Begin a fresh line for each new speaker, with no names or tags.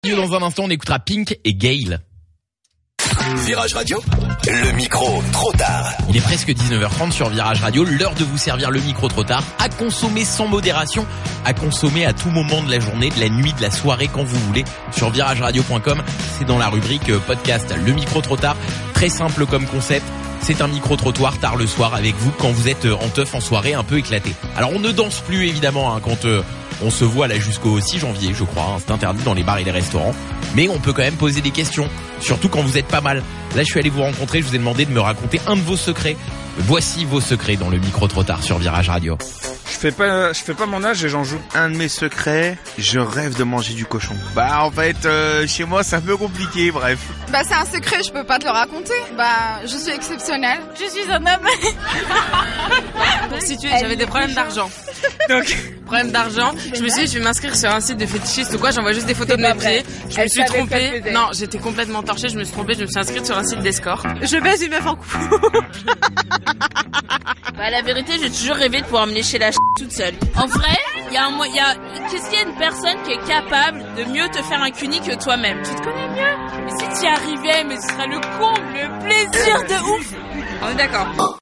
Dans un instant, on écoutera Pink et Gail.
Virage Radio, le micro trop tard.
Il est presque 19h30 sur Virage Radio, l'heure de vous servir le micro trop tard, à consommer sans modération, à consommer à tout moment de la journée, de la nuit, de la soirée, quand vous voulez, sur virageradio.com. C'est dans la rubrique podcast, le micro trop tard, très simple comme concept. C'est un micro-trottoir tard le soir avec vous quand vous êtes en teuf en soirée un peu éclaté. Alors on ne danse plus évidemment quand on se voit là jusqu'au 6 janvier je crois, c'est interdit dans les bars et les restaurants. Mais on peut quand même poser des questions, surtout quand vous êtes pas mal. Là je suis allé vous rencontrer, je vous ai demandé de me raconter un de vos secrets. Voici vos secrets dans le micro-trottoir sur Virage Radio.
Je fais pas mon âge et j'en joue.
Un de mes secrets, je rêve de manger du cochon. Bah en fait, chez moi c'est un peu compliqué, bref.
Bah c'est un secret, je peux pas te le raconter. Bah je suis exceptionnelle.
Je suis un homme. Pour situer, j'avais des problèmes d'argent. Donc, problème d'argent, je me suis dit je vais m'inscrire sur un site de fétichistes ou quoi, j'envoie juste des photos de mes pieds. Je me suis trompée. Non, j'étais complètement torchée, je me suis trompée, je me suis inscrite sur un site d'escorte. Je baise une meuf en couple.
Bah la vérité, j'ai toujours rêvé de pouvoir me lécher la toute seule. En vrai, qu'est-ce qu'il y a une personne qui est capable de mieux te faire un cuni que toi-même? Tu te connais mieux. Mais si tu y arrivais, mais ce serait le comble, le plaisir de ouf. On est d'accord.